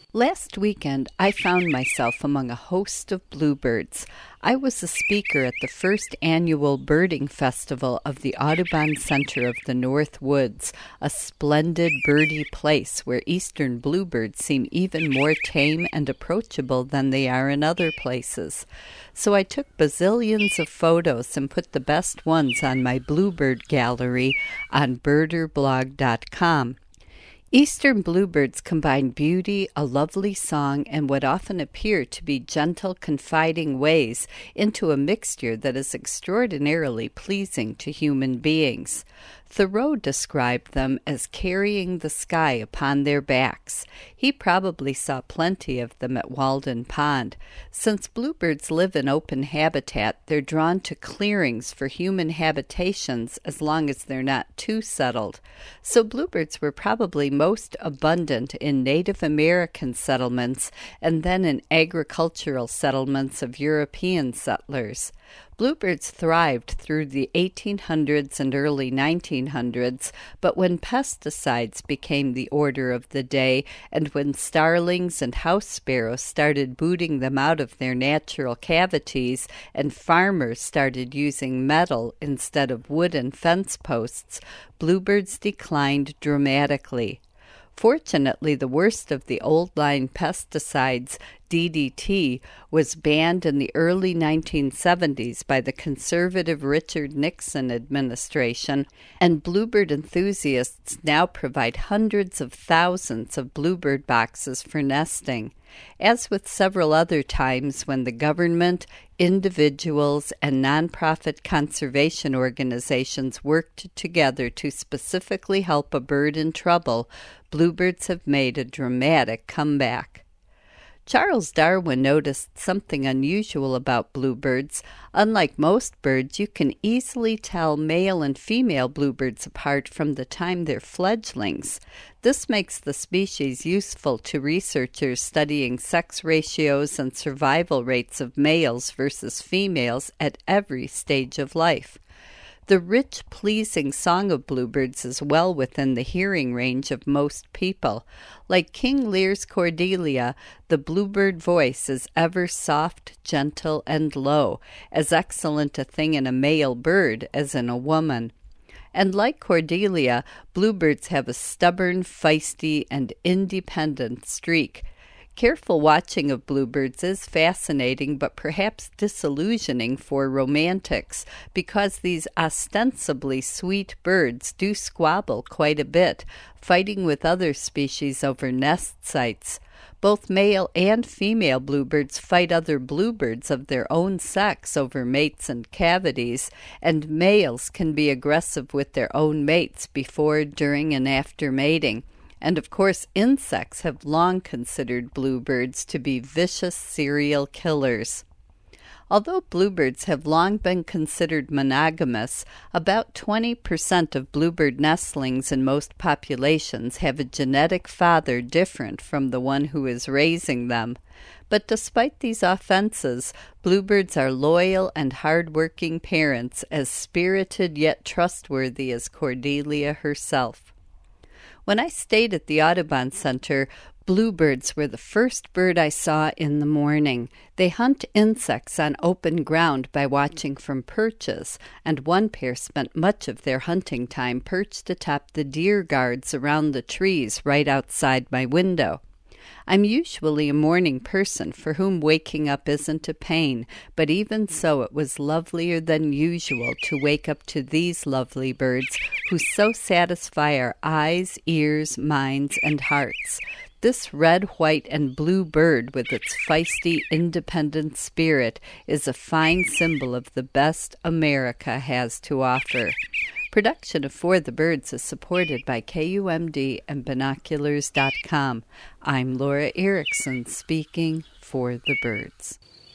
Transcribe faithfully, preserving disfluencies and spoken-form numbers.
Last weekend, I found myself among a host of bluebirds. I was a speaker at the first annual birding festival of the Audubon Center of the North Woods, a splendid birdie place where eastern bluebirds seem even more tame and approachable than they are in other places. So I took bazillions of photos and put the best ones on my bluebird gallery on birder blog dot com. Eastern bluebirds combine beauty, a lovely song, and what often appear to be gentle, confiding ways into a mixture that is extraordinarily pleasing to human beings. Thoreau described them as carrying the sky upon their backs. He probably saw plenty of them at Walden Pond. Since bluebirds live in open habitat, they're drawn to clearings for human habitations as long as they're not too settled. So bluebirds were probably most abundant in Native American settlements and then in agricultural settlements of European settlers. Bluebirds thrived through the eighteen hundreds and early nineteen hundreds, but when pesticides became the order of the day and when starlings and house sparrows started booting them out of their natural cavities and farmers started using metal instead of wooden fence posts, bluebirds declined dramatically. Fortunately, the worst of the old-line pesticides, D D T, was banned in the early nineteen seventies by the conservative Richard Nixon administration, and bluebird enthusiasts now provide hundreds of thousands of bluebird boxes for nesting. As with several other times when the government, individuals, and nonprofit conservation organizations worked together to specifically help a bird in trouble, bluebirds have made a dramatic comeback. Charles Darwin noticed something unusual about bluebirds. Unlike most birds, you can easily tell male and female bluebirds apart from the time they're fledglings. This makes the species useful to researchers studying sex ratios and survival rates of males versus females at every stage of life. The rich, pleasing song of bluebirds is well within the hearing range of most people. Like King Lear's Cordelia, the bluebird voice is ever soft, gentle, and low, as excellent a thing in a male bird as in a woman. And like Cordelia, bluebirds have a stubborn, feisty, and independent streak. Careful watching of bluebirds is fascinating but perhaps disillusioning for romantics because these ostensibly sweet birds do squabble quite a bit, fighting with other species over nest sites. Both male and female bluebirds fight other bluebirds of their own sex over mates and cavities, and males can be aggressive with their own mates before, during, and after mating. And of course, insects have long considered bluebirds to be vicious serial killers. Although bluebirds have long been considered monogamous, about twenty percent of bluebird nestlings in most populations have a genetic father different from the one who is raising them. But despite these offenses, bluebirds are loyal and hard-working parents, as spirited yet trustworthy as Cordelia herself. When I stayed at the Audubon Center, bluebirds were the first bird I saw in the morning. They hunt insects on open ground by watching from perches, and one pair spent much of their hunting time perched atop the deer guards around the trees right outside my window. I'm usually a morning person for whom waking up isn't a pain, but even so it was lovelier than usual to wake up to these lovely birds who so satisfy our eyes, ears, minds, and hearts. This red, white, and blue bird with its feisty, independent spirit is a fine symbol of the best America has to offer. Production of For the Birds is supported by K U M D and binoculars dot com. I'm Laura Erickson speaking for the birds.